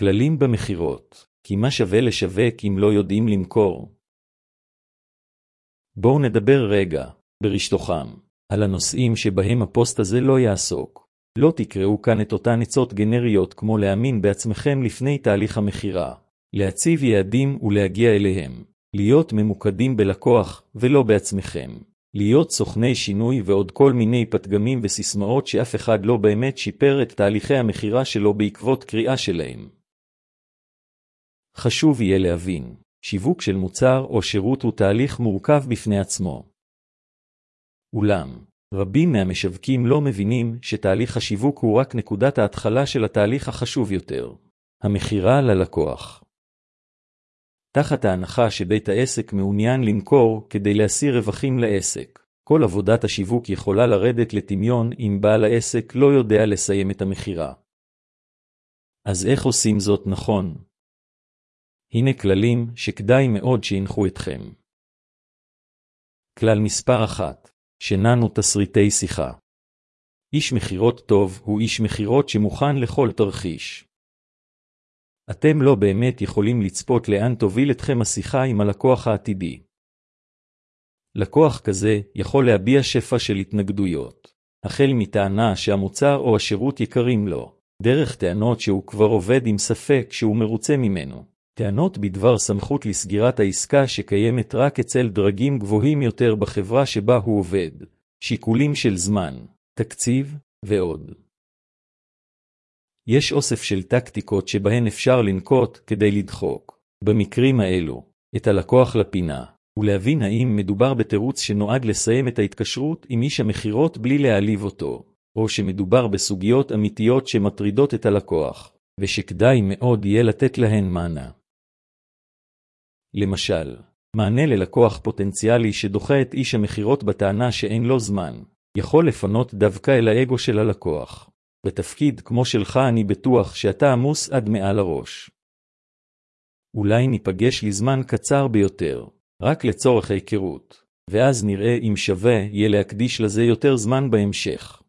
כללים במכירות, כי מה שווה לשווק אם לא יודעים למכור? בואו נדבר רגע, ברשתוכם, על הנושאים שבהם הפוסט הזה לא יעסוק. לא תקראו כאן את אותן עצות גנריות כמו להאמין בעצמכם לפני תהליך המכירה, להציב יעדים ולהגיע אליהם, להיות ממוקדים בלקוח ולא בעצמכם, להיות סוכני שינוי ועוד כל מיני פתגמים וסיסמאות שאף אחד לא באמת שיפר את תהליכי המכירה שלו בעקבות קריאה שלהם. חשוב יהיה להבין, שיווק של מוצר או שירות הוא תהליך מורכב בפני עצמו. אולם, רבים מהמשווקים לא מבינים שתהליך השיווק הוא רק נקודת ההתחלה של התהליך החשוב יותר, המכירה ללקוח. תחת ההנחה שבית העסק מעוניין למכור כדי להשיא רווחים לעסק, כל עבודת השיווק יכולה לרדת לטמיון אם בעל העסק לא יודע לסיים את המכירה. אז איך עושים זאת נכון? הנה כללים שכדאי מאוד שינחו אתכם. כלל מספר 1. שננו תסריטי שיחה. איש מכירות טוב הוא איש מכירות שמוכן לכל תרחיש. אתם לא באמת יכולים לצפות לאן תוביל אתכם השיחה עם הלקוח העתידי. לקוח כזה יכול להביע שפע של התנגדויות, החל מטענה שהמוצר או השירות יקרים לו, דרך טענות שהוא כבר עובד עם ספק שהוא מרוצה ממנו, טענות בדבר סמכות לסגירת העסקה שקיימת רק אצל דרגים גבוהים יותר בחברה שבה הוא עובד, שיקולים של זמן, תקציב ועוד. יש אוסף של טקטיקות שבהן אפשר לנקוט כדי לדחוק, במקרים האלו, את הלקוח לפינה, ולהבין האם מדובר בתירוץ שנועד לסיים את ההתקשרות עם איש המכירות בלי להעליב אותו, או שמדובר בסוגיות אמיתיות שמטרידות את הלקוח, ושכדאי מאוד יהיה לתת להן מענה. למשל, מענה ללקוח פוטנציאלי שדוחה את איש המכירות בטענה שאין לו זמן, יכול לפנות דווקא אל האגו של הלקוח. בתפקיד כמו שלך אני בטוח שאתה עמוס עד מעל הראש. אולי ניפגש לזמן קצר ביותר, רק לצורך ההיכרות, ואז נראה אם שווה יהיה להקדיש לזה יותר זמן בהמשך.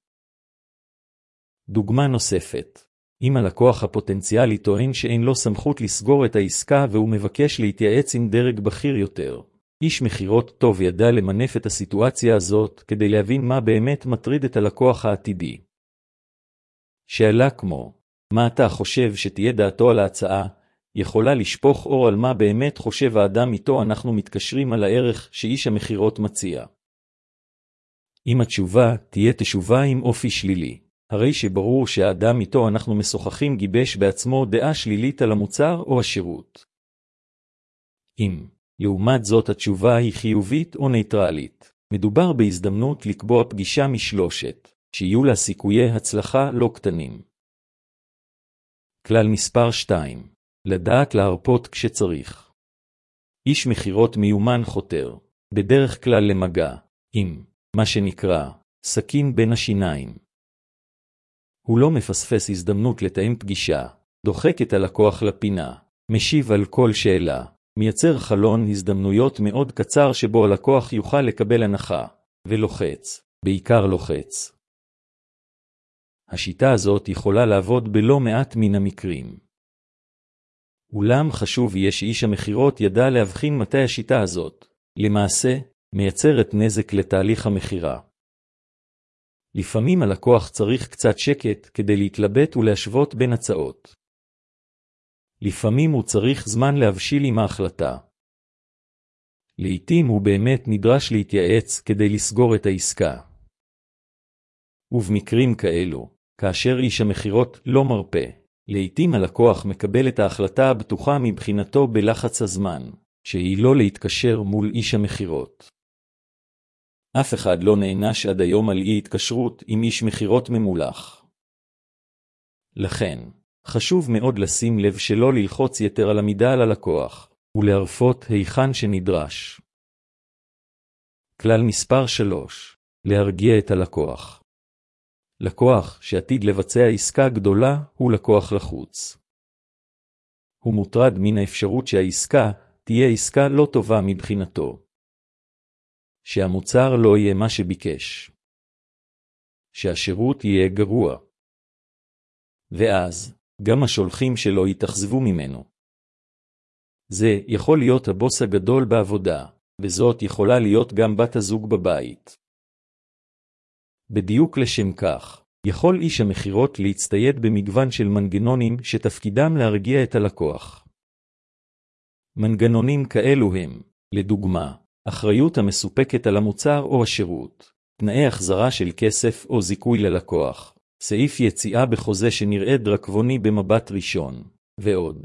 דוגמה נוספת, אם הלקוח הפוטנציאלי טוען שאין לו סמכות לסגור את העסקה והוא מבקש להתייעץ עם דרג בכיר יותר, איש מכירות טוב ידע למנף את הסיטואציה הזאת כדי להבין מה באמת מטריד את הלקוח העתידי. שאלה כמו, מה אתה חושב שתהיה דעתו על ההצעה, יכולה לשפוך אור על מה באמת חושב האדם איתו אנחנו מתקשרים על הערך שאיש המכירות מציע. אם התשובה תהיה תשובה עם אופי שלילי, הרי שברור שהאדם איתו אנחנו משוחחים גיבש בעצמו דעה שלילית על המוצר או השירות. אם, לעומת זאת התשובה היא חיובית או ניטרלית, מדובר בהזדמנות לקבוע פגישה משלושת, שיהיו לה סיכויי הצלחה לא קטנים. כלל מספר 2. לדעת להרפות כשצריך. איש מכירות מיומן חותר, בדרך כלל למגע, עם, מה שנקרא, סכין בין השיניים. הוא לא מפספס הזדמנות לתאם פגישה, דוחק את הלקוח לפינה, משיב על כל שאלה, מייצר חלון הזדמנויות מאוד קצר שבו הלקוח יוכל לקבל הנחה, ולוחץ, בעיקר לוחץ. השיטה הזאת יכולה לעבוד בלא מעט מן המקרים. אולם חשוב יהיה שאיש המכירות ידע להבחין מתי השיטה הזאת, למעשה, מייצרת נזק לתהליך המכירה. לפעמים הלקוח צריך קצת שקט כדי להתלבט ולהשוות בין הצעות. לפעמים הוא צריך זמן להבשיל עם ההחלטה. לעתים הוא באמת נדרש להתייעץ כדי לסגור את העסקה. ובמקרים כאלו, כאשר איש המכירות לא מרפה, לעתים הלקוח מקבל את ההחלטה הבטוחה מבחינתו בלחץ הזמן, שהיא לא להתקשר מול איש המכירות. אף אחד לא נענש עד היום על אי התקשרות עם איש מכירות ממולח. לכן, חשוב מאוד לשים לב שלא ללחוץ יתר על המידה על הלקוח, ולהרפות היכן שנדרש. כלל מספר 3. להרגיע את הלקוח. לקוח שעתיד לבצע עסקה גדולה הוא לקוח לחוץ. הוא מוטרד מן האפשרות שהעסקה תהיה עסקה לא טובה מבחינתו. שהמוצר לא יהיה מה שביקש. שהשירות יהיה גרוע. ואז, גם השולחים שלו יתאכזבו ממנו. זה יכול להיות הבוס הגדול בעבודה, וזאת יכולה להיות גם בת הזוג בבית. בדיוק לשם כך, יכול איש המכירות להצטייד במגוון של מנגנונים שתפקידם להרגיע את הלקוח. מנגנונים כאלו הם, לדוגמה, אחריות המסופקת על המוצר או השירות, תנאי החזרה של כסף או זיכוי ללקוח, סעיף יציאה בחוזה שנראה דרקוני במבט ראשון, ועוד.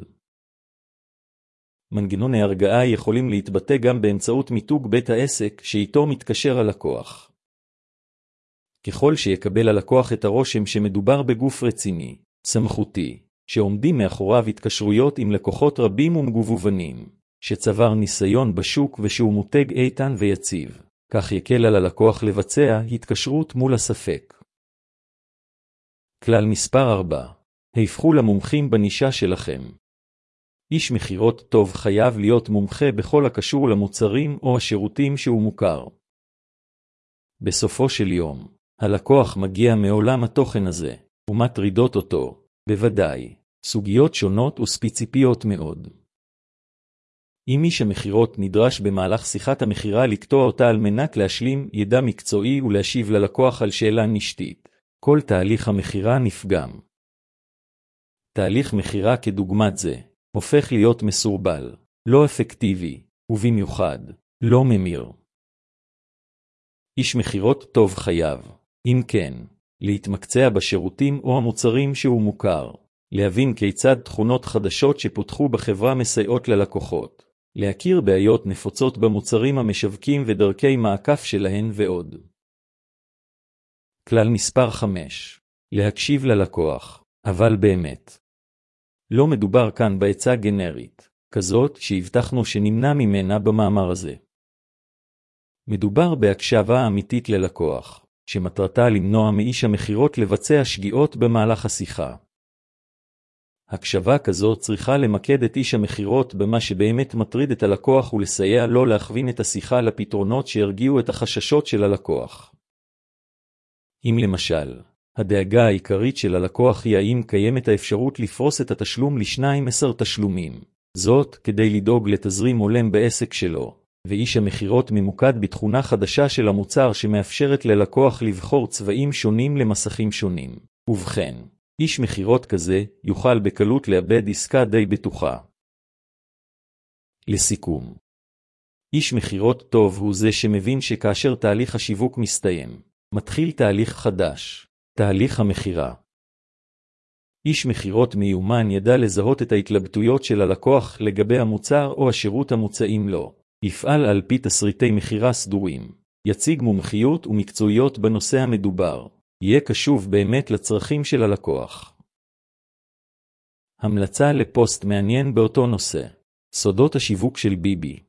מנגנוני הרגעה יכולים להתבטא גם באמצעות מיתוג בית העסק שאיתו מתקשר הלקוח. ככל שיקבל הלקוח את הרושם שמדובר בגוף רציני, סמכותי, שעומדים מאחוריו התקשרויות עם לקוחות רבים ומגוונים, שצבר ניסיון בשוק ושהוא מותג איתן ויציב, כך יקל על הלקוח לבצע התקשרות מול הספק. כלל מספר 4. הפכו למומחים בנישה שלכם. איש מכירות טוב חייב להיות מומחה בכל הקשור למוצרים או השירותים שהוא מוכר. בסופו של יום, הלקוח מגיע מעולם התוכן הזה, ומטרידות אותו, בוודאי, סוגיות שונות וספציפיות מאוד. אם איש המכירות נדרש במהלך שיחת המכירה לקטוע אותה על מנת להשלים ידע מקצועי ולהשיב ללקוח על שאלה נשתית, כל תהליך המכירה נפגם. תהליך מכירה כדוגמת זה, הופך להיות מסורבל, לא אפקטיבי, ובמיוחד, לא ממיר. איש מכירות טוב חייב, אם כן, להתמקצע בשירותים או המוצרים שהוא מוכר, להבין כיצד תכונות חדשות שפותחו בחברה מסייעות ללקוחות, להכיר בעיות נפוצות במוצרים המשווקים ודרכי מעקף שלהן ועוד. כלל מספר 5. להקשיב ללקוח, אבל באמת. לא מדובר כאן בעצה גנרית, כזאת שהבטחנו שנמנע ממנה במאמר הזה. מדובר בהקשבה אמיתית ללקוח, שמטרתה למנוע מאיש המכירות לבצע שגיאות במהלך השיחה. הקשבה כזאת צריכה למקד את איש המכירות במה שבאמת מטריד את הלקוח ולסייע לו להכווין את השיחה לפתרונות שירגיעו את החששות של הלקוח. אם למשל, הדאגה העיקרית של הלקוח היא האם קיימת האפשרות לפרוס את התשלום ל12 תשלומים, זאת כדי לדאוג לתזרים הולם בעסק שלו, ואיש המכירות ממוקד בתכונה חדשה של המוצר שמאפשרת ללקוח לבחור צבעים שונים למסכים שונים. ובכן, איש מכירות כזה יוכל בקלות לאבד עסקה די בטוחה. לסיכום, איש מכירות טוב הוא זה שמבין שכאשר תהליך השיווק מסתיים, מתחיל תהליך חדש, תהליך המכירה. איש מכירות מיומן ידע לזהות את ההתלבטויות של הלקוח לגבי המוצר או השירות המוצעים לו, יפעל על פי תסריטי מכירה סדורים, יציג מומחיות ומקצועיות בנושא המדובר, יהיה קשוב באמת לצרכים של הלקוח. המלצה לפוסט מעניין באותו נושא. סודות השיווק של ביבי.